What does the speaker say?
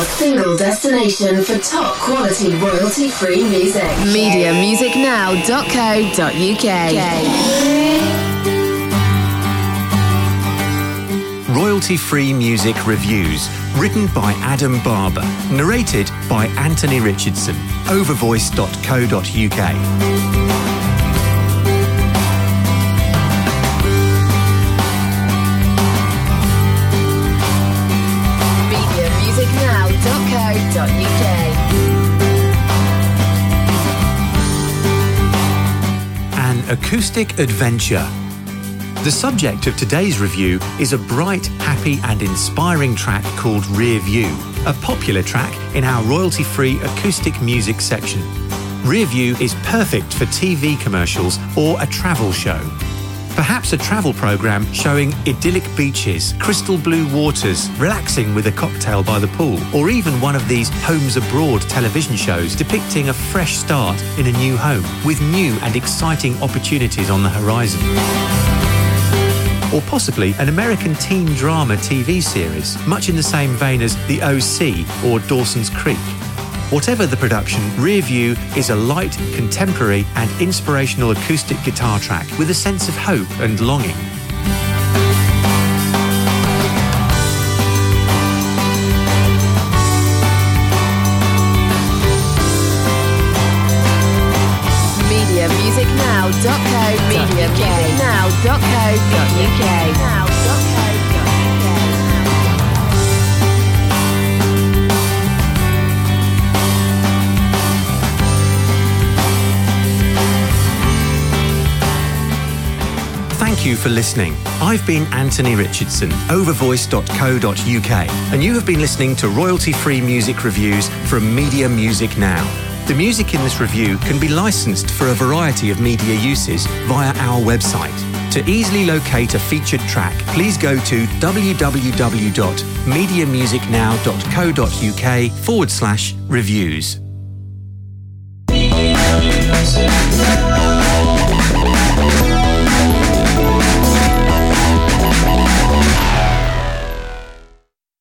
Your single destination for top quality royalty-free music. MediaMusicNow.co.uk. Royalty-free music reviews, written by Adam Barber, narrated by Anthony Richardson. Overvoice.co.uk. An acoustic adventure. The subject of today's review is a bright, happy and inspiring track called Rear View, a popular track in our royalty-free acoustic music section. Rear View is perfect for TV commercials or a travel show. Perhaps a travel programme showing idyllic beaches, crystal blue waters, relaxing with a cocktail by the pool, or even one of these Homes Abroad television shows depicting a fresh start in a new home with new and exciting opportunities on the horizon. Or possibly an American teen drama TV series, much in the same vein as The OC or Dawson's Creek. Whatever the production, Rear View is a light, contemporary and inspirational acoustic guitar track with a sense of hope and longing. MediaMusicNow.co.uk. Thank you for listening. I've been Anthony Richardson, overvoice.co.uk, and you have been listening to royalty-free music reviews from Media Music Now. The music in this review can be licensed for a variety of media uses via our website. To easily locate a featured track, please go to www.mediamusicnow.co.uk/reviews.